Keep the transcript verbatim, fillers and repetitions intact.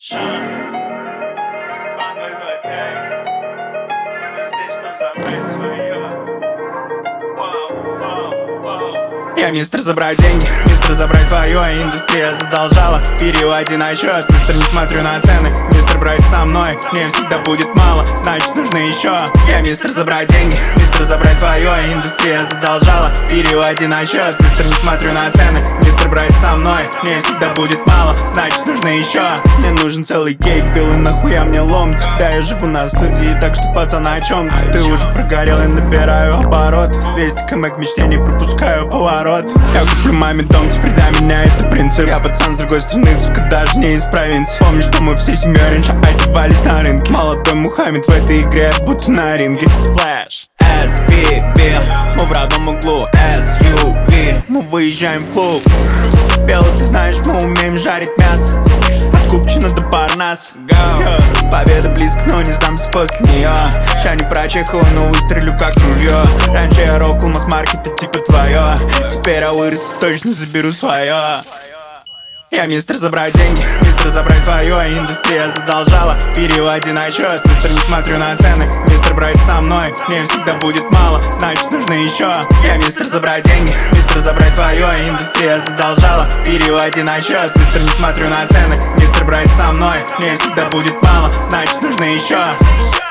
Шан два ноль два пять. Мы здесь, чтоб забрать свое. Вау, вау, вау. Я мистер забрать деньги, мистер забрать свое. Индустрия задолжала, переводи на счет. Мистер, не смотрю на цены, мистер брать со мной. Мне всегда будет мало, значит нужно еще. Я мистер забрать деньги, мистер забрать свое. Индустрия задолжала, переводи на счет. Мистер, не смотрю на цены, мистер брать со мной. Мне всегда будет мало, значит нужно еще. Мне нужен целый кейк, белый нахуя мне ломтик. Да, я живу на студии, так что пацан о чем ты? Ты уже прогорел, я набираю оборот. двести км к мечте, не пропускаю поворот. Я куплю маме дом, теперь для меня это принцип. Я пацан с другой стороны, сука, даже не из провинции. Помню, что мы всей семьей раньше одевались на рынке. Молодой Мухаммед в этой игре, будто на ринге. Splash, эс би би, мы в родном углу, эс ю ви. Мы выезжаем в клуб. Белый, ты знаешь, мы умеем жарить мясо. От Купчино до Парнас. yeah. Победа близко, но не сдамся после нее. Ща не прочехала, но выстрелю как ружье. Раньше я рокал масс-маркет, это типа твое. Теперь я вырос, точно заберу свое. Я мистер забрать деньги, мистер забрать свое. Индустрия задолжала, переводи на счет. Мистер, не смотрю на цены, мистер брать со мной. Мне всегда будет мало, значит нужно еще. Я мистер забрать деньги, мистер забрать свое. Индустрия задолжала, переводи на счет. Мистер, не смотрю на цены, мистер брать со мной. Мне всегда будет мало, значит нужно еще.